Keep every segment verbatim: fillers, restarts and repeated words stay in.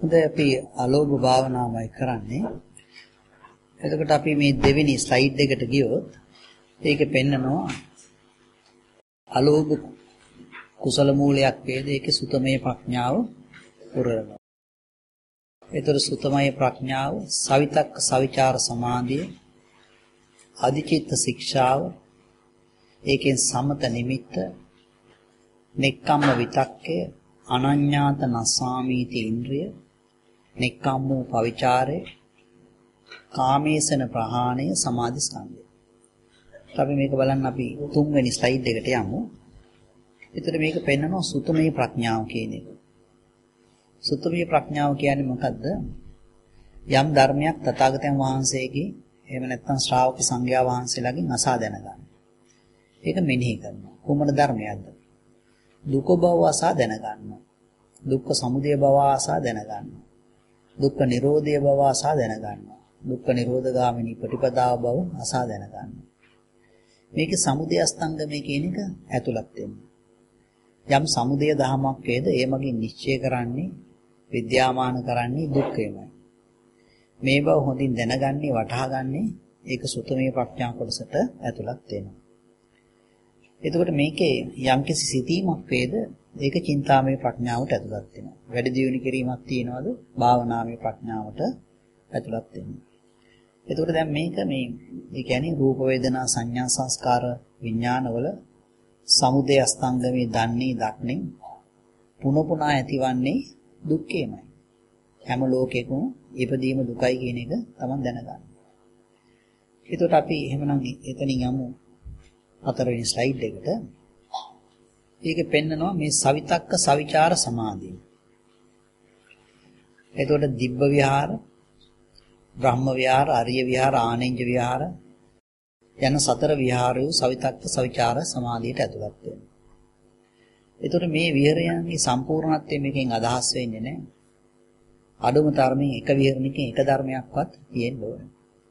හොඳයි අපි අලෝභ භාවනාවයි කරන්නේ. එතකොට අපි මේ දෙවෙනි ස්ලයිඩ් එකට ගියොත් ඒකේ පෙන්නනවා අලෝභ කුසල මූලයක් වේද ඒකේ සුතමේ ප්‍රඥාව පුරනවා. ඒතර සුතමේ ප්‍රඥාව, සවිතක්ක සවිචාර සමාධිය, අධිචිත්ත ශික්ෂාව, ඒකෙන් සමත නිමිත්ත, නෙක්ඛම්ම විතක්කය, අනඤ්ඤාත නස්සාමීති ඉන්ද්‍රිය, නෙක්ඛම්මෝ පවිචාරේ, කාමේසන ප්‍රහාණය, සමාධි ස්කන්ධය. අපි මේක බලන්න අපි තුන්වෙනි ස්ලයිඩ් එකට යමු. ඒතර මේක පෙන්නනවා සුතමේ ප්‍රඥාව කියන එක. සුතමේ ප්‍රඥාව කියන්නේ මොකද්ද? යම් ධර්මයක් තථාගතයන් වහන්සේගේ එහෙම නැත්නම් ශ්‍රාවක සංඝයා වහන්සේලාගෙන් අසා දැනගන්න. ඒක මෙනෙහි කරනවා. කොමන ධර්මයක්ද? දුක බව අසා දැනගන්නවා. දුක්ඛ සමුදය බව අසා දැනගන්නවා. දුක්ඛ නිරෝධය බව අසා දැනගන්නවා. දුක්ඛ නිරෝධගාමිනී ප්‍රතිපදාව බව අසා දැනගන්නවා. මේකේ සමුදය අස්තංගමේ කියන එක ඇතුළත් වෙනවා. යම් සමුදය දහමක් වේද ඒ මගින් නිශ්චය කරන්නේ විද්‍යාමාන කරන්නේ දුක්ඛයමයි. මේ බව හොඳින් දැනගන්නේ වටහාගන්නේ ඒක සුතමේ ප්‍රඥා කොටසට ඇතුළත් වෙනවා. එතකොට මේකේ යම්කිසි සිතීමක් වේද ඒක චින්තාමය ප්‍රඥාවට ඇතුළත් වෙනවා. වැඩි දියුණු කිරීමක් තියනවාද භාවනාමය ප්‍රඥාවට ඇතුළත් වෙනවා. එතකොට දැන් මේක මේ ඒ කියන්නේ රූප වේදනා සංඥා සංස්කාර විඥානවල සමුදය අස්තංගමේ දන්නේ දක්නේ පුන පුනා ඇතිවන්නේ දුක්ඛයමයි. හැම ලෝකෙකම ඉපදීම දුකයි කියන එක තමයි දැනගන්න. එතකොට අපි එහෙමනම් එතනින් යමු හතරවෙනි ස්ලයිඩ් එකට. ඒකේ පෙන්නනවා මේ සවිතක්ක සවිචාර සමාධිය. එතකොට දිබ්බ විහාර, බ්‍රහ්ම විහාර, ආර්ය විහාර, ආනෙන්ජ විහාර යන සතර විහාරයෝ සවිතක්ක සවිචාර සමාධියට ඇතුළත් වෙනවා. එතකොට මේ විහරයන්ගේ සම්පූර්ණත්වය මේකෙන් අදහස් වෙන්නේ නැහැ. අඩුම තරමින් එක විහරණයකින් එක ධර්මයක්වත් තියෙන්න ඕනේ.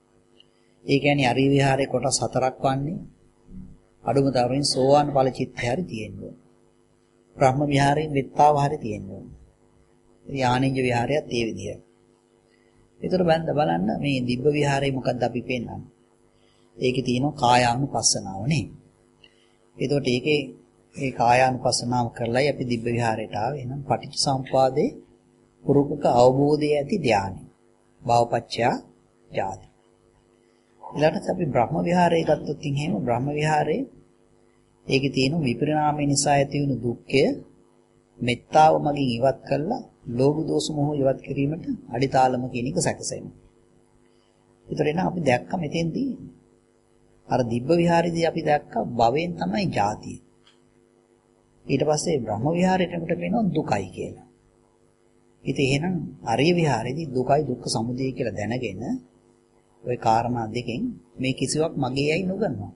ඒ කියන්නේ ආර්ය විහාරයේ කොටස් හතරක් වන්නේ අඩුම තරමින් සෝවාන් ඵල චිත්තය හරි තියෙන්න ඕනේ. බ්‍රහ්ම විහාරයෙන් වෙත්තාව හරි තියෙන්න ඕනේ. ඉතින් ආනෙන්ජ විහාරයත් ඒ විදිහයි. ඒතර බඳ බලන්න මේ දිබ්බ විහාරයේ මොකක්ද අපි පෙන්නන්නේ? ඒකේ තියෙනවා කායානුපස්සනාව නේ. ඒතකොට ඒකේ ඒ කායානුපස්සනාව කරලායි අපි දිබ්බ විහාරයට ආවේ. එහෙනම් පටිච්චසමුපාදේ පුරුකක අවබෝධය ඇති ධානය. භවපච්චයා ජාති. ඊළඟට අපි බ්‍රහ්ම විහාරය ගත්තොත් එහෙම බ්‍රහ්ම විහාරයේ ඒකේ තියෙන විපරිණාමය නිසා ඇති වුණු දුක්ඛය මෙත්තාව මගින් ඉවත් කරලා ලෝභ දෝෂ මොහ ඉවත් කිරීමට අඩිතාලම කියන එක සැකසෙනවා. ඒතර එන අපි දැක්ක මෙතෙන්දී අර දිබ්බ විහාරයේදී අපි දැක්ක භවයෙන් තමයි ජාතිය. ඊට පස්සේ බ්‍රහ්ම විහාරයට යනකොට වෙනවා දුකයි කියලා. ඉතින් එහෙනම් ආර්ය විහාරයේදී දුකයි දුක්ඛ සමුදය කියලා දැනගෙන ওই කාරණා දෙකෙන් මේ කිසිවක් මගේයි නොගන්නවා.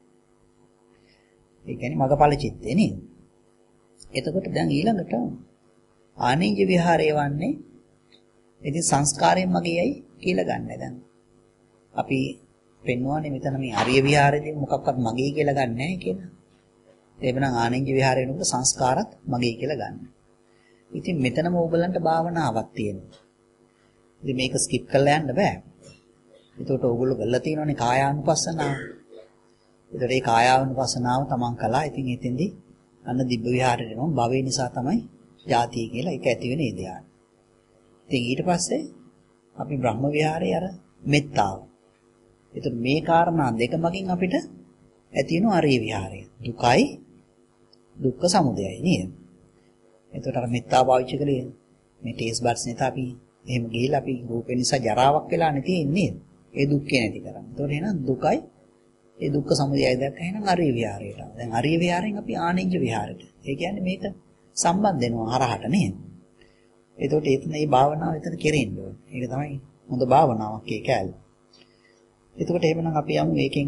ඒ කියන්නේ මගපල චිත්තේ නේද? එතකොට දැන් ඊළඟට ආනෙන්ජ විහාරය වන්නේ ඉතින් සංස්කාරයෙන් මගේයි කියලා ගන්න දැන්. අපි පෙන්වන්නේ මෙතන මේ ආර්ය විහාරයේදී මොකක්වත් මගේ කියලා ගන්න නැහැ කියලා. එබැවින් ආනෙන්ජ විහාරය වෙනකොට සංස්කාරත් මගේ කියලා ගන්න. ඉතින් මෙතනම ඕගලන්ට භාවනාවක් තියෙනවා. ඉතින් මේක ස්කිප් කරලා යන්න බෑ. ඒකට ඕගොල්ලෝ කරලා තියෙනවානේ කායානුපස්සනාව. ඒතර ඒ කායානුපස්සනාව තමන් කළා. ඉතින් එතෙන්දී අන්න දිබ්බ විහාරයට එනවා. භවය නිසා තමයි ජාතිය කියලා ඒක ඇති වෙන ඉදියාන. ඉතින් ඊට පස්සේ අපි බ්‍රහ්ම විහාරයේ අර මෙත්තාව. ඒතර මේ කාරණා දෙක මගින් අපිට ඇති වෙන ආර්ය විහාරය. දුකයි දුක්ඛ සමුදයයි නේද? එතකොට අර මෙත්තා පාවිච්චි කළේ මේ ටේස් බඩ්ස් නැත අපි එහෙම ගිහිල්ලා අපි රූපේ නිසා ජරාවක් වෙලා නැති ඉන්නේ. ඒ දුක්ඛේ නැති කරන්නේ. එතකොට එහෙනම් දුකයි ඒ දුක්ඛ සමුදයයි දැක්ක එහෙනම් ආර්ය විහාරයට. දැන් ආර්ය විහාරයෙන් අපි ආනෙන්ජ විහාරයට. ඒ කියන්නේ මේක සම්බන්ධ වෙනවා හරහට නේද? එතකොට එතන මේ භාවනාව එතන කෙරෙන්න ඕනේ. ඒක තමයි හොඳ භාවනාවක් ඒ කැලේ. එතකොට එහෙමනම් අපි යමු මේකෙන්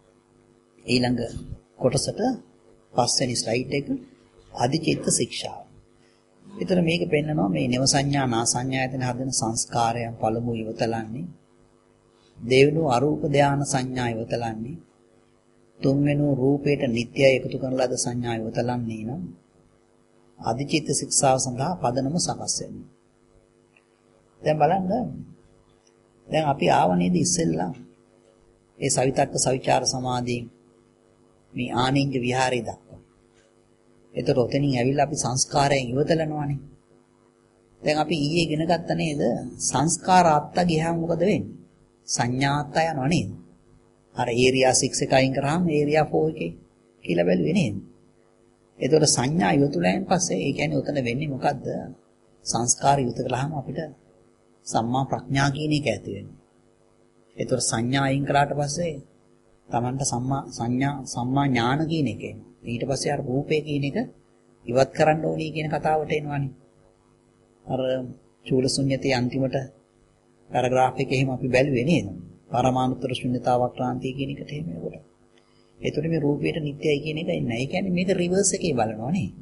ඊළඟ කොටසට පස්වෙනි ස්ලයිඩ් එක අධිචිත්ත ශික්ෂාව. ඒතර මේක පෙන්නනවා මේ නව සංඥා නා සංඥා යතන හදන සංස්කාරයන් පළමු ඉවතලන්නේ. දෙවෙනි අරූප ධාන සංඥා ඉවතලන්නේ. තුන්වෙනි රූපයට නිට්ටයයි එකතු කරන ලද සංඥා ඉවතලන්නේ නම් අධිචිත්ත ශික්ෂාව සඳහා පදනම සකස් වෙනවා. දැන් බලන්න. දැන් අපි ආව නේද ඉස්සෙල්ලා. ඒ සවිතක්ක සවිචාර සමාධියෙන් මේ ආනින්ජ විහාරය දක්වා. එතකොට ඔතනින් ඇවිල්ලා අපි සංස්කාරයෙන් ඉවතලනවානේ. දැන් අපි ඊයේ ඉගෙන ගත්ත නේද? සංස්කාරාත්ත ගියාම මොකද වෙන්නේ? සංඥාත්ත යනවා නේද? අර ඒරියා සික්ස් එක අයින් කරාම ඒරියා ෆෝර් එකේ කියලා බැලුවේ නේද? එතකොට සංඥා ඉවතුලෙන් පස්සේ ඒ කියන්නේ උතන වෙන්නේ මොකද්ද? සංස්කාර ඉවත කළාම අපිට සම්මා ප්‍රඥා කියන එක ඇති වෙනවා. එතකොට සංඥා අයින් කළාට පස්සේ Tamanට සම්මා සංඥා සම්මා ඥාන කියන එක එනවා. ඊට පස්සේ අර රූපේ කියන එක ඉවත් කරන්න ඕනී කියන කතාවට එනවනේ. අර චූලශුන්‍යතේ අන්තිමට පැරග්‍රාෆ් එකේ එහෙම අපි බැලුවේ නේද? පරමාණුතර ශුන්‍යතාවක් ක්‍රාන්තිය කියන එකට එහෙම එනකොට. එතකොට මේ රූපයට නිට්ටයයි කියන එක එන්නේ. ඒ කියන්නේ මේක රිවර්ස් එකේ බලනවා නේ.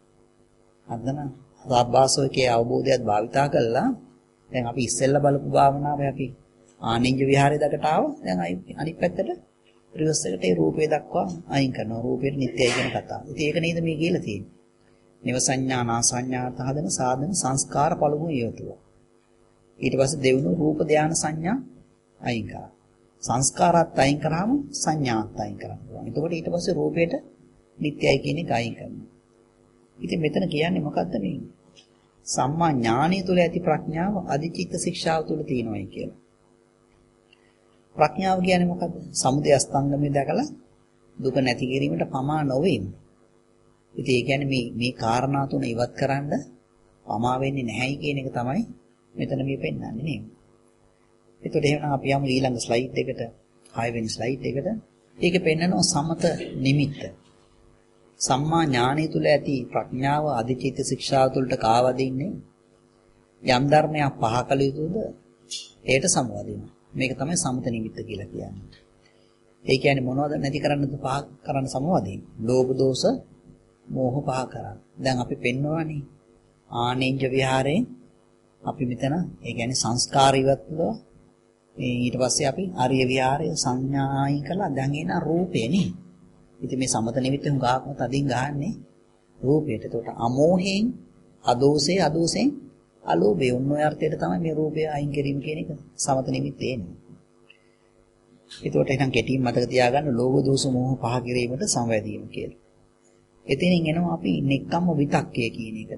අදන සබ්බාසෝකේ අවබෝධයත් භාවිතා කළා. දැන් අපි ඉස්සෙල්ලා බලපු භාවනාවේ අපි ආනින්ජ විහාරය දකට ආව. දැන් අනිත් පැත්තට රිවර්ස් එකට ඒ රූපේ දක්වා අයින් කරනවා. රූපෙට නිට්ටයයි කියන කතාව. ඉතින් ඒක නේද මේ කියලා තියෙන්නේ. නිව සංඥා නාසඤ්ඤාත හදන සාධන සංස්කාර පළමුව යොතුවා. ඊට පස්සේ දෙවුණු රූප ධාන සංඥා අයින් කරා. සංස්කාරات අයින් කරාම සංඥාත් අයින් කරනවා. එතකොට ඊට පස්සේ රූපේට නිට්ටයයි කියන එක අයින් කරනවා. ඉතින් මෙතන කියන්නේ මොකද්ද මේ? සම්මා ඥානය තුළ ඇති ප්‍රඥාව අධිචිත්ත ශික්ෂාව තුළ තියෙනවායි කියලා. ප්‍රඥාව කියන්නේ මොකද්ද? සමුදය අස්තංගමේ දැකලා දුක නැති කිරීමට පමා නොවීම. ඉතින් ඒ කියන්නේ මේ මේ කාරණා තුන ඉවත් කරන්න පමා වෙන්නේ නැහැයි කියන එක තමයි මෙතන මේ පෙන්නන්නේ නේද? එතකොට එහෙනම් අපි යමු ඊළඟ ස්ලයිඩ් එකට, හය වෙනි ස්ලයිඩ් එකට. ඒකේ පෙන්නනවා සමත නිමිත්ත. සම්මා ඥානය තුල ඇති ප්‍රඥාව අධිචිත්ත ශික්ෂාව තුලට කාවදින්නේ යම් ධර්මයක් පහ කළ යුතුද? ඒට සමවදිනවා. මේක තමයි සමත නිමිත්ත කියලා කියන්නේ. ඒ කියන්නේ මොනවද නැති කරන්නද පහ කරන්න සමවදින්නේ? ලෝභ දෝෂ මෝහ පහ කරා. දැන් අපි පෙන්වවනේ ආනින්ජ විහාරේ අපි මෙතන ඒ කියන්නේ සංස්කාර ඉවත්ව ඊට පස්සේ අපි ආර්ය විහාරය සංඥායි කළා. දැන් එන රූපේ නේ. ඉතින් මේ සමත නිමිත්ත හුඟාක්ම තදින් ගහන්නේ රූපයට. ඒකට අමෝහයෙන් අදෝසේ අදෝසෙන් අලෝභය උන් ඔය අර්ථයට තමයි මේ රූපය අයින් කිරීම කියන එක සමත නිමිත්තේ එන්නේ. ඒකට එහෙනම් කෙටියෙන් මතක තියාගන්න ලෝභ දෝෂ මෝහ පහ කිරීමට සංවැදීම කියලා. එතනින් එනවා අපි නෙක්ඛම්ම විතක්කය කියන එකට.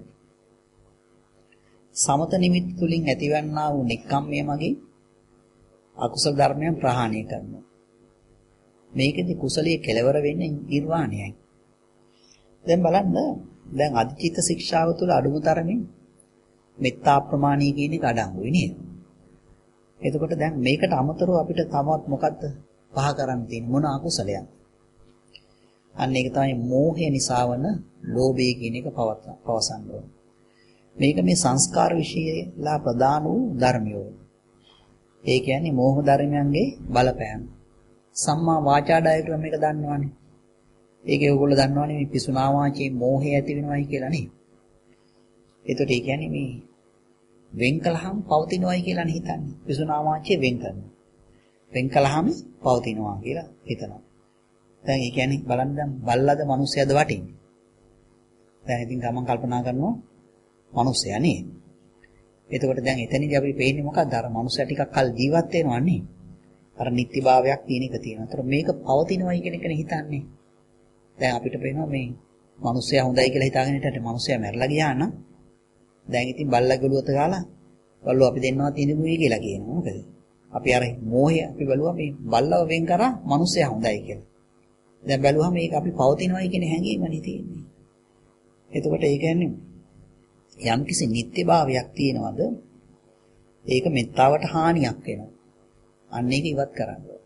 සමත නිමිත්ත තුලින් ඇතිවන්නා වූ නෙක්ඛම්මය මගේ අකුසල ධර්මයන් ප්‍රහාණය කරනවා. මේකෙදි කුසලයේ කෙලවර වෙන්නේ නිර්වාණයයි. දැන් බලන්න දැන් අධිචිත්ත ශික්ෂාව තුළ අඩුම තරමින් මෙත්තා ප්‍රමාණී කියන එක අඩංගුයි නේද? එතකොට දැන් මේකට අමතරව අපිට තවත් මොකද්ද පහ කරන්න තියෙන්නේ මොන අකුසලයක්? අන්න ඒක තමයි මෝහය නිසා වන ලෝභය කියන එක පවසන්න ඕනේ. මේක මේ සංස්කාර විශ්ීලා ප්‍රදාන වූ ධර්මයෝ. ඒ කියන්නේ මෝහ ධර්මයන්ගේ බලපෑම. සම්මා වාචා ඩයග්‍රෑම් එක දන්නවනේ. ඒකේ ඔයගොල්ලෝ දන්නවනේ මේ පිසුනා වාචයේ මෝහය ඇති වෙනවයි කියලා නේ. එතකොට ඒ කියන්නේ මේ වෙන් කළාම පවතිනවයි කියලා හිතන්නේ. පිසුනා වාචයේ වෙන් කරනවා. වෙන් කළාම පවතිනවා කියලා හිතනවා. දැන් ඒ කියන්නේ බලන්න දැන් බල්ලාද මිනිස්සයාද වටින්නේ. දැන් ඉතින් ගමන් කල්පනා කරනවා මිනිස්සයා නේ. එතකොට දැන් එතනදී අපි පේන්නේ මොකක්ද? අර මිනිස්සයා ටිකක් කල් ජීවත් වෙනවා නේ. අර නිත්‍යභාවයක් තියෙන එක තියෙනවා. ඒතර මේක පවතිනවයි කියන එකනේ හිතන්නේ. දැන් අපිට පේනවා මේ මිනිස්සයා හොඳයි කියලා හිතාගෙන හිටියට මිනිස්සයා මැරලා ගියා නම් දැන් ඉතින් බල්ලා ගලුවත ගාලා බල්ලෝ අපි දෙන්නවා තින්දුමුයි කියලා කියනවා. මොකද? අපි අර මෝහය අපි බලුවා මේ බල්ලව වෙන් කරා මිනිස්සයා හොඳයි කියලා. දැන් බැලුවම මේක අපි පවතිනවයි කියන හැඟීමනේ තියෙන්නේ. එතකොට ඒ කියන්නේ යම්කිසි නිත්‍යභාවයක් තියෙනවද? ඒක මෙත්තාවට හානියක් වෙනවා. අන්න ඒක ඉවත් කරන්න ඕනේ.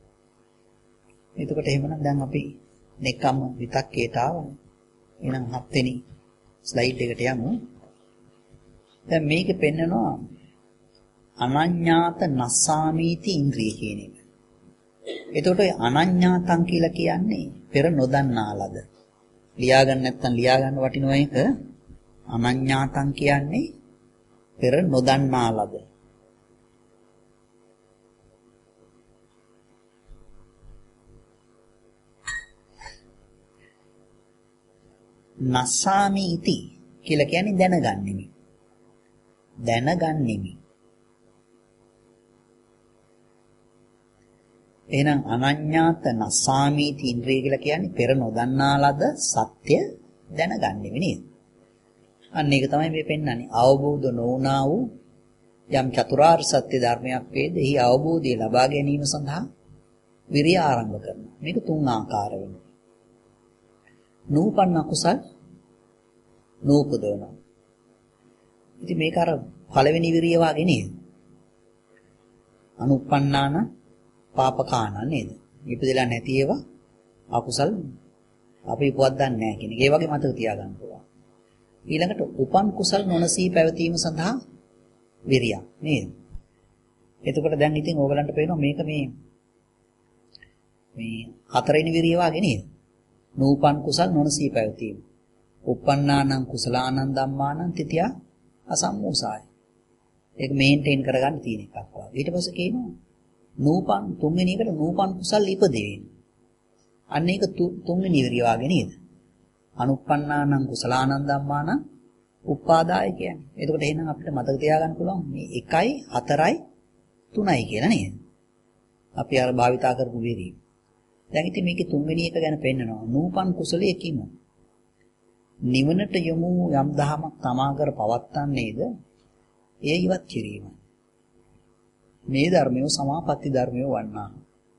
එතකොට එහෙමනම් දැන් අපි නෙක්ඛම්ම විතක්කේට ආවනේ. එහෙනම් හත් වෙනි ස්ලයිඩ් එකට යමු. දැන් මේක පෙන්නනවා අනඤ්ඤාත නස්සාමීති ඉන්ද්‍රිය කියන එක. එතකොට අනඤ්ඤාතං කියලා කියන්නේ පෙර නොදන්නා ලද. ලියා ගන්න නැත්නම් ලියා ගන්න වටිනවා එක අනඤ්ඤාතං කියන්නේ පෙර නොදන්නා ලද. නස්සාමි ඉති කියලා කියන්නේ දැනගන්නෙමි. දැනගන්නෙමි. එහෙනම් අනඤ්ඤාත නසාමීති ඉන්ද්‍රිය කියලා කියන්නේ පෙර නොදන්නා ලද සත්‍ය දැනගන්නේ නේද? අන්න ඒක තමයි මේ පෙන්වන්නේ. අවබෝධ නොවුනා වූ යම් චතුරාර්ය සත්‍ය ධර්මයක් වේද එහි අවබෝධය ලබා ගැනීම සඳහා විරිය ආරම්භ කරනවා. මේක තුන් ආකාර වෙනවා. නූපන්න කුසල් නූපදවනවා. ඉතින් මේක අර පළවෙනි විරිය වාගේ නේද? අනුප්පන්නාන පාපකාන නේද? ඉපදෙලා නැති ඒවා අකුසල් අපි ඉපවත් දන්නේ නැහැ කියන එක. ඒ වගේ මතක තියාගන්න පුළුවන්. ඊළඟට උපන් කුසල් නොනසී පැවතීම සඳහා විරිය නේද? එතකොට දැන් ඉතින් ඕගලන්ට පේනවා මේක මේ මේ හතරවෙනි විරිය වාගේ නේද? නූපන් කුසල් නොනසී පැවතීම. උප්පන්නානං කුසලානං ධම්මානං තිතිය අසම්මෝසාය. ඒක මේන්ටේන් කරගන්න තියෙන එකක් වගේ. ඊට පස්සේ කියනවා නූපන් තුන්වෙනි එකට නූපන් කුසල් ඉපදෙවීම. අන්න ඒක තුන්වෙනි විරිය වාගේ නේද? අනුප්පන්නානං කුසලානං ධම්මානං උපාදාය කියන්නේ. එතකොට එහෙනම් අපිට මතක තියාගන්න පුළුවන් මේ එකයි හතරයි තුනයි කියලා නේද? අපි අර භාවිතා කරපු විරිය. දැන් ඉතින් මේකේ තුන්වෙනි එක ගැන පෙන්නනවා. නූපන් කුසලයේ කිනු. නිවනට යමු යම් දහමක් තමා කර පවත්තන්නේද? ඒ ඉවත් කිරීම. මේ ධර්මය සමාපatti ධර්මය වන්නා.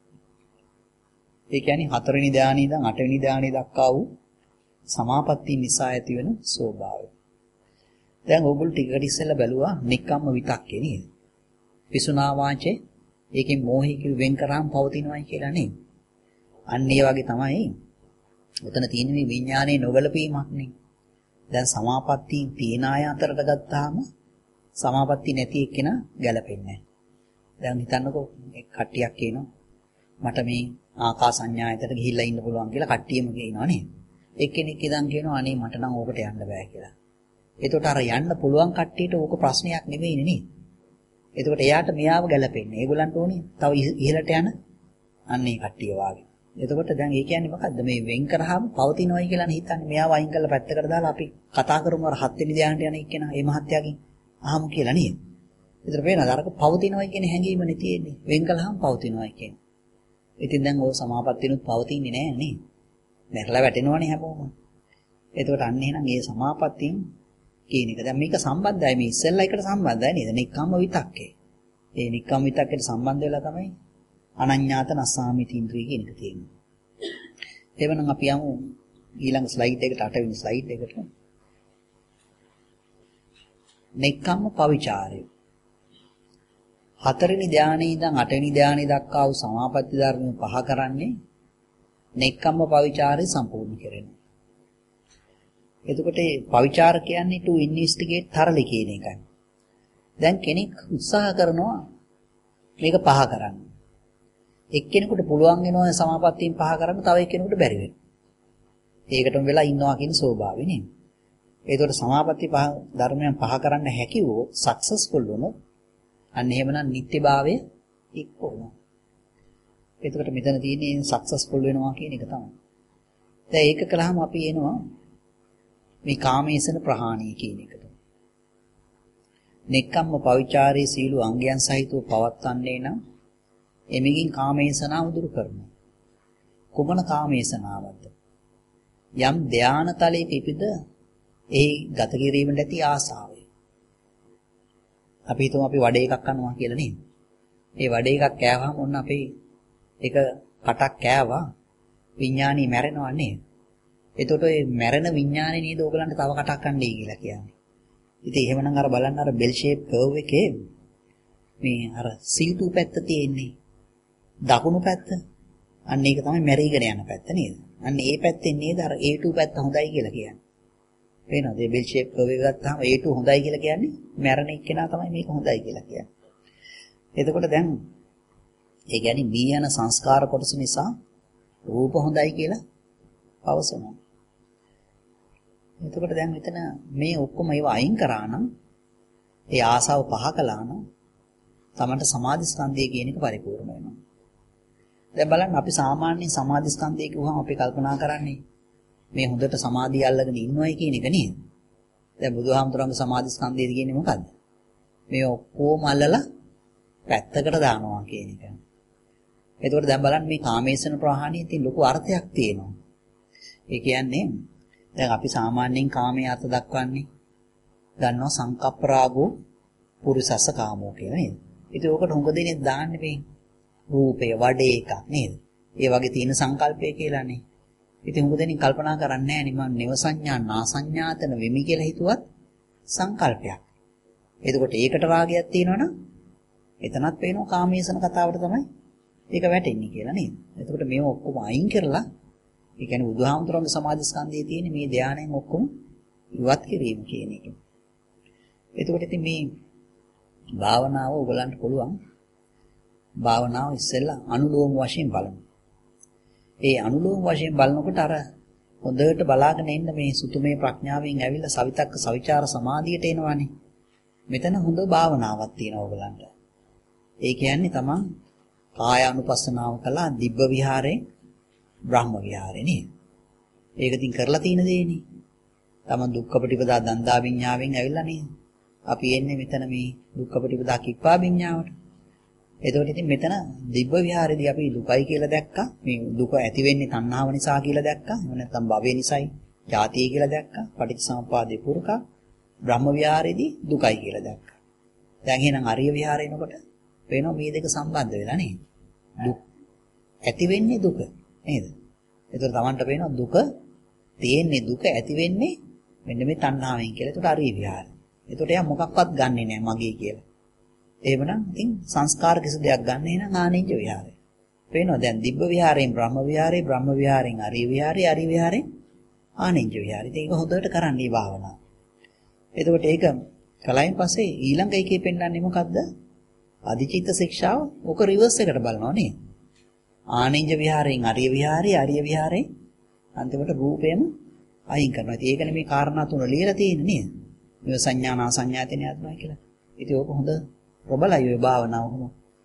ඒ කියන්නේ හතරවෙනි ධානය ඉඳන් අටවෙනි ධානය දක්වා වූ සමාපatti නිසා ඇති වෙන ස්වභාවය. දැන් ඕගොල්ලෝ ටිකකට ඉස්සෙල්ලා බැලුවා නික්කම්ම විතක්කේ නේද? පිසුනා වාචේ ඒකෙන් මෝහික වෙන් කරාම පවතිනවයි කියලා නේද? අන්න ඒ වගේ තමයි උතන තියෙන මේ විඥානයේ නොගැලපීමක් නේ. දැන් සමාපatti තීන ආය අතරට ගත්තාම සමාපatti නැති එක්කෙනා ගැලපෙන්නේ නැහැ. දැන් හිතන්නකෝ එක් කට්ටියක් කියනවා මට මේ ආකාසඤ්ඤායතට ගිහිල්ලා ඉන්න පුළුවන් කියලා කට්ටියම කියනවා නේද? එක්කෙනෙක් ඉඳන් කියනවා අනේ මට නම් ඕකට යන්න බෑ කියලා. එතකොට අර යන්න පුළුවන් කට්ටියට ඕක ප්‍රශ්නයක් නෙවෙයිනේ නේද? එතකොට එයාට මෙයාව ගැලපෙන්නේ. ඒගොල්ලන්ට ඕනේ තව ඉහළට යන අන්නේ කට්ටිය වාගේ. එතකොට දැන් ඒ කියන්නේ මොකද්ද මේ වෙන් කරාම පවතිනවයි කියලා හිතන්නේ. මෙයාව අයින් කරලා පැත්තකට දාලා අපි කතා කරමු අර හත් වෙනි ධ්‍යානට යන එක්කෙනා මේ මහත්යාගෙන් අහමු කියලා නේද? ඒතර වෙනද අරක පවතිනවයි කියන හැඟීමනේ තියෙන්නේ. වෙන් කළාම පවතිනවයි කියන්නේ. ඉතින් දැන් ඕක සමාපත්තියනුත් පවතින්නේ නැහැ නේද? මැරලා වැටෙනවනේ හැමෝම. එතකොට අන්න එහෙනම් මේ සමාපත්තියෙන් කියන එක. දැන් මේක සම්බන්ධයි මේ ඉස්සෙල්ලා එකට සම්බන්ධයි නේද? නික්කම්ම විතක්කේ. ඒ නික්කම්ම විතක්කේට සම්බන්ධ වෙලා තමයි අනඤ්ඤාත නස්සාමිති ඉන්ද්‍රිය කියන එක තියෙන්නේ. එවනම් අපි යමු ඊළඟ ස්ලයිඩ් එකට අටවෙනි ස්ලයිඩ් එකට. නික්කම්ම පවිචාරය. හතරවෙනි ධානයේ ඉඳන් අටවෙනි ධානය දක්වා වූ සමාපatti ධර්ම පහ කරන්නේ නික්කම්ම පවිචාරය සම්පූර්ණ කරගෙන. එතකොට පවිචාර කියන්නේ to investigate thoroughly කියන එකයි. දැන් කෙනෙක් උත්සාහ කරනවා මේක පහ කරන්න. එක්කෙනෙකුට පුළුවන් වෙනවා සමාපත්තියෙන් පහ කරන්න, තව එක්කෙනෙකුට බැරි වෙනවා. ඒකටම වෙලා ඉන්නවා කියන ස්වභාවය නේ. ඒතකොට සමාපatti පහ ධර්මයන් පහ කරන්න හැකි වූ සක්සස්ෆුල් වුණොත් අන්න එහෙමනම් නිත්‍යභාවය ඉක්කොනවා. එතකොට මෙතන තියෙන්නේ සක්සස්ෆුල් වෙනවා කියන එක තමයි. දැන් ඒක කළාම අපි එනවා මේ කාමේසන ප්‍රහාණය කියන එකට. නෙක්ඛම්ම පවිචාරයේ සීල අංගයන් සහිතව පවත්වන්නේ නම් එමෙකින් කාමේසනාව දුරු කරනවා. කුමන කාමේසනාවක්ද? යම් ධානතලයක ඉපිද එහි ගත කිරීමට ඇති ආසාවයි. අපි හිතමු අපි වඩේ එකක් කනවා කියලා නේද? ඒ වඩේ එකක් කෑවහම ඔන්න අපි ඒක කටක් කෑවා විඥානි මැරෙනවා නේද? එතකොට මේ මැරෙන විඥානේ නේද ඕගලන්ට තව කටක් කන්නයි කියලා කියන්නේ. ඉතින් එහෙමනම් අර බලන්න අර බෙල් ෂේප් කර්ව් එකේ මේ අර සී ටූ පැත්ත තියෙන්නේ. දකුණු පැත්ත. අන්න ඒක තමයි මැරිගෙන යන පැත්ත නේද? අන්න ඒ පැත්තෙන් නේද අර ඒ ටූ පැත්ත හොඳයි කියලා කියන්නේ. පේනවද? මේ බෙල් ෂේප් කර්ව් එක ගත්තාම ඒ ටූ හොඳයි කියලා කියන්නේ මැරෙන එක්කෙනා තමයි මේක හොඳයි කියලා කියන්නේ. එතකොට දැන් ඒ කියන්නේ මේ යන සංස්කාර කොටස නිසා රූප හොඳයි කියලා පවසනවා. එතකොට දැන් මෙතන මේ ඔක්කොම ඒවා අයින් කරා නම් ඒ ආසාව පහ කළා නම් තමන්ට සමාධි ස්කන්ධය කියන එක පරිපූර්ණ වෙනවා. දැන් බලන්න අපි සාමාන්‍යයෙන් සමාධි ස්කන්ධය කියවහම අපි කල්පනා කරන්නේ මේ හොඳට සමාධිය අල්ලගෙන ඉන්නවයි කියන එක නේද? දැන් බුදුහාමුදුරන්ගේ සමාධි ස්කන්ධය කියන්නේ මොකද්ද? මේ ඔක්කොම අල්ලලා පැත්තකට දානවා කියන එක. එතකොට දැන් බලන්න මේ කාමේශන ප්‍රහාණයේ තියෙන ලොකු අර්ථයක් තියෙනවා. ඒ කියන්නේ දැන් අපි සාමාන්‍යයෙන් කාමයේ අර්ථ දක්වන්නේ දන්නවා සංකප්ප රාගෝ පුරුසස්ස කාමෝ කියලා නේද? ඉතින් ඕකට හොඟ දෙනෙක් දාන්නේ මේ රූපය වඩේ එකක් නේද? ඒ වගේ තියෙන සංකල්පය කියලානේ. ඉතින් හොඟ දෙනෙක් කල්පනා කරන්නේ නැහැ නේ මම නව සංඥා නාසඤ්ඤාතන වෙමි කියලා හිතුවත් සංකල්පයක්. එතකොට ඒකට රාගයක් තියෙනවනම් එතනත් පේනවා කාමීසන කතාවට තමයි ඒක වැටෙන්නේ කියලා නේද? එතකොට මේව ඔක්කොම අයින් කරලා ඒ කියන්නේ බුදුහාමුදුරන්ගේ සමාධි ස්කන්ධයේ තියෙන මේ ධානයෙන් ඔක්කොම ඉවත් කිරීම කියන එක. එතකොට ඉතින් මේ භාවනාව ඔයගලන්ට පුළුවන් භාවනාව ඉස්සෙල්ලා අනුලෝම වශයෙන් බලමු. ඒ අනුලෝම වශයෙන් බලනකොට අර හොඳට බලාගෙන ඉන්න මේ සුතුමේ ප්‍රඥාවෙන් ඇවිල්ලා සවිතක්ක සවිචාර සමාධියට එනවානේ. මෙතන හොඳ භාවනාවක් තියෙනවා ඔයගලන්ට. ඒ කියන්නේ තමන් කාය අනුපස්සනාව කළා දිබ්බ විහාරේ බ්‍රහ්ම විහාරේ නේ. ඒක ඉතින් කරලා තියෙන දෙන්නේ. තමන් දුක්ඛ ප්‍රතිපදා දන්දා විඤ්ඤාවෙන් ඇවිල්ලා නේ. අපි එන්නේ මෙතන මේ දුක්ඛ ප්‍රතිපදා කිප්පා විඤ්ඤාවට. එතකොට ඉතින් මෙතන දිබ්බ විහාරේදී අපි දුකයි කියලා දැක්කා. මේ දුක ඇති වෙන්නේ තණ්හාව නිසා කියලා දැක්කා. එහෙම නැත්නම් භවය නිසායි, ජාතිය කියලා දැක්කා. පටිච්චසමුප්පාදේ පුරුකා. බ්‍රහ්ම විහාරේදී දුකයි කියලා දැක්කා. දැන් එහෙනම් අරිය විහාරේ එනකොට වෙනවා මේ දෙක සම්බන්ධ වෙලා නේද? දුක් ඇති වෙන්නේ දුක නේද? ඒතර Tamanට පේනවා දුක තියෙන්නේ දුක ඇති වෙන්නේ මෙන්න මේ තණ්හාවෙන් කියලා. ඒකට අරිය විහාරය. ඒකට එයා මොකක්වත් ගන්නෙ නෑ මගේ කියලා. එහෙමනම් ඉතින් සංස්කාර කිසි දෙයක් ගන්නෙ නෑ ආනෙන්ජ විහාරය. පේනවා දැන් දිබ්බ විහාරයෙන් බ්‍රහ්ම විහාරේ, බ්‍රහ්ම විහාරයෙන් අරිය විහාරේ, අරිය විහාරයෙන් ආනෙන්ජ විහාරේ. ඉතින් ඒක හොඳට කරන්නේ භාවනාව. එතකොට ඒක කලයින් පස්සේ ඊළඟ එකේ පෙන්වන්නේ මොකද්ද? අධිචිත්ත ශික්ෂාව. ඔක රිවර්ස් එකට බලනවා නේ. ආනෙන්ජ විහාරයෙන් අරිය විහාරේ, අරිය විහාරේ අන්තිමට රූපයම අයින් කරනවා. ඉතින් ඒකනේ මේ කාරණා තුන ලියලා තියෙන්නේ නේද? මේ සංඥානා සංඥාතන යද්දා කියලා. ඉතින් ඕක හොඳ ප්‍රබලයි ඔය භාවනාව කොහොම.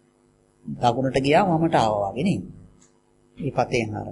දකුණට ගියා මමට ආවා වගේ නේ. මේ පතෙන් හර.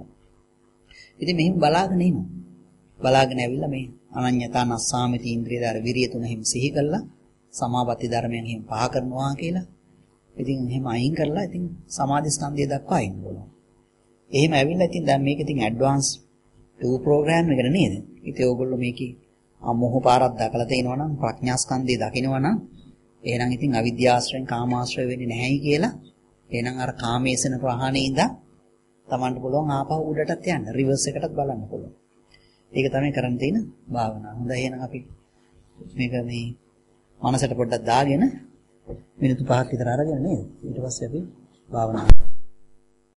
ඉතින් මෙහිම බලාගෙන ඉනවා. බලාගෙන ඇවිල්ලා මේ අනඤ්‍යතා නස්සාමිති ඉන්ද්‍රියදාර විරිය තුන හිම සිහි කළා. සමාපatti ධර්මයන් හිම පහ කරනවා කියලා. ඉතින් එහෙම අයින් කරලා ඉතින් සමාධි ස්කන්ධය දක්වා අයින් කරනවා. එහෙම ඇවිල්ලා ඉතින් දැන් මේක ඉතින් ඇඩ්වාන්ස් two ප්‍රෝග්‍රෑම් එකට නේද? ඉතින් ඕගොල්ලෝ මේකේ අමෝහ පාරක් දකලා තිනවා නම් ප්‍රඥා ස්කන්ධය දකිනවා නම් එහෙනම් ඉතින් අවිද්‍යාශ්‍රයෙන් කාමාශ්‍රය වෙන්නේ නැහැයි කියලා එහෙනම් අර කාමේසන ප්‍රහාණේ ඉඳන් Tamanට පුළුවන් ආපහු උඩටත් යන්න රිවර්ස් එකටත් බලන්න පුළුවන්. ඒක තමයි කරන්න තියෙන භාවනාව. හොඳයි එහෙනම් අපි මේක මේ මනසට පොඩ්ඩක් දාගෙන මිනිත්තු පහක් විතර අරගෙන නේද? ඊට පස්සේ අපි භාවනාව